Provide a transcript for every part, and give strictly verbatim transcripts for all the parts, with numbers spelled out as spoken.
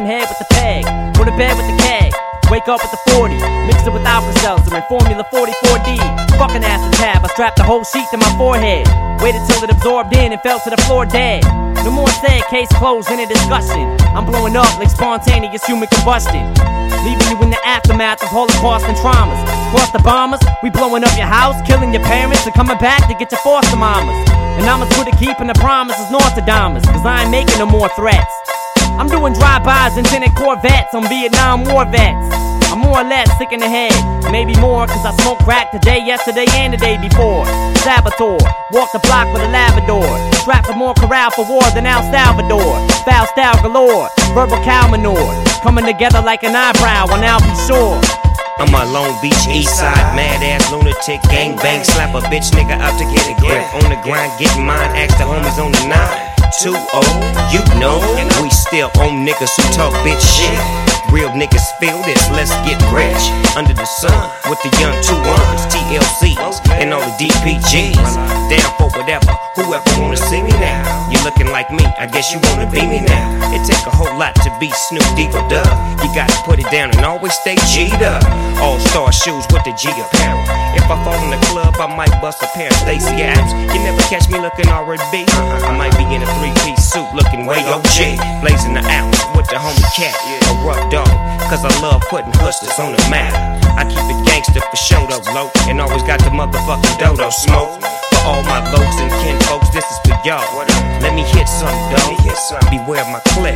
getting head with the peg. Go to bed with the keg. Wake up with the forty, mix it with Alka-Seltzer and Formula forty-four D. Fucking acid tab, I strapped the whole sheet to my forehead. Waited till it absorbed in and fell to the floor dead. No more said, case closed, in a discussion. I'm blowing up like spontaneous human combustion, leaving you in the aftermath of Holocaust and traumas. Cross the bombers, we blowing up your house, killing your parents, and coming back to get your foster mamas. And I'm as good at keeping the promises Nostradamus, cause I ain't making no more threats. I'm doing drive-bys in tinted Corvettes on Vietnam War vets. I'm more or less sick in the head, maybe more, cause I smoked crack today, yesterday, and the day before. Saboteur, walk the block with a Labrador, strapped for more corral for war than El Salvador. Foul style galore, verbal cow manure, coming together like an eyebrow on Al B. Shore. I'm a Long Beach east side, mad ass lunatic, gang bang, slap a bitch nigga out to get a grip. On the grind, getting mine, ask the homies on the nine. Too old, you know, we still own niggas who talk bitch shit. Real niggas feel this, let's get rich. Under the sun, with the young two ones, T L Cs, and all the D P Gs. Down for whatever, whoever wanna see me now. You looking like me, I guess you wanna be me now. It take a whole lot to be Snoop D-O Dub. You gotta put it down and always stay G'd up. All-star shoes with the G apparel. If I fall in the club, I might bust a pair of Stacy Adams. You never catch me looking R and B. I might be in a three-piece suit looking way O G. Blazing the ounce with the homie cat, a rough dog. Cause I love putting hustlers on the map. I keep it gangster for show though, low. And always got the motherfucking dodo smoke. For all my locs and kin folks, this is for y'all. Let me hit some dough. Beware my clip.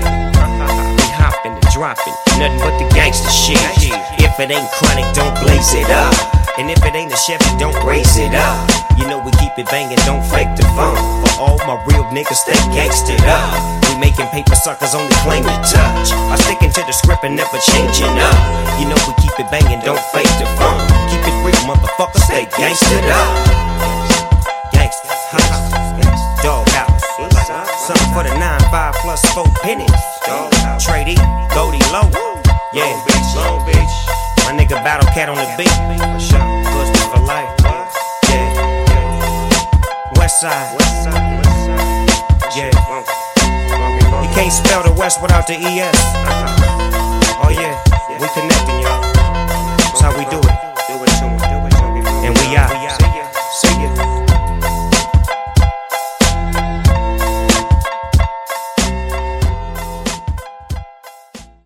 We hopping and dropping, nothing but the gangster shit. If it ain't chronic, don't blaze it up. And if it ain't a Chevy, don't raise it up. You know we keep it banging, don't fake the phone. For all my real niggas, stay gangsted up. We making paper suckers only claim to touch. I'm sticking to the script and never changing up. You know we keep it banging, don't fake the phone. Keep it real, motherfucker, stay gangsted up. Gangsta, Doghouse. Something for the nine five plus four pennies. Trade E, Goldie Low. Yeah, Long Beach. My nigga Battle Cat on the beat. For sure. Pussy for life. Yeah. West side. Yeah. You can't spell the West without the E S. Oh yeah. We connecting, y'all. That's how we do it.